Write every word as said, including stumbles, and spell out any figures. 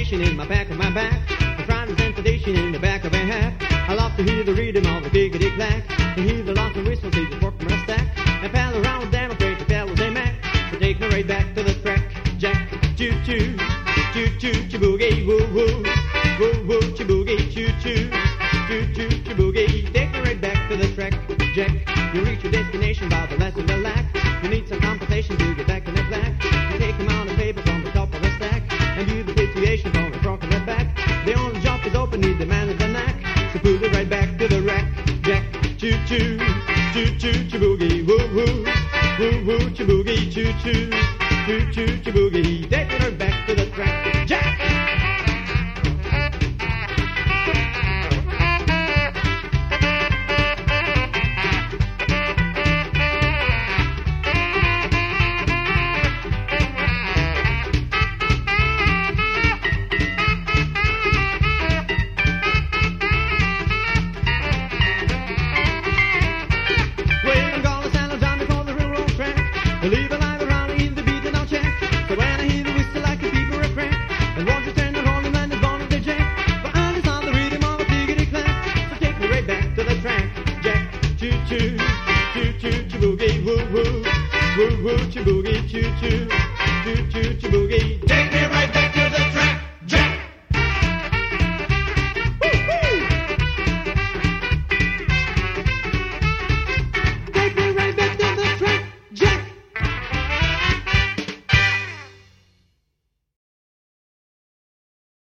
station in my back of my back. I'm trying to sensation in the back of a hat. I love to hear the rhythm of the diggity clack. And hear the lots of whistle, see the fork from a stack. And pal around with them, afraid to tell they mac. So take me right back to the track, Jack. Choo choo, choo choo, chiboogie, woo woo, woo woo, chiboogie, choo choo, choo choo, chiboogie. Take me right back to the track, Jack. You reach your destination by the less of the lack. You need some compensation to get back in the black. You take them out of paper from the top of the stack. And you the situation from the front of the back. The only job is open, need the man of the knack. So put it right back to the rack, Jack. Choo choo, choo choo, chiboogie, woo woo, woo woo, chiboogie, choo choo, choo choo, chiboogie. Take it right back to the track, Jack. Leave a line around in the beat and I'll check. But when I hear the whistle like the people are crack, and won't you turn the horn and then it's gone in the jack. But I understand the rhythm of a diggity clack. So take me right back to the track, Jack. Choo choo, choo choo, chiboogie, woo woo, woo woo, chiboogie, choo choo.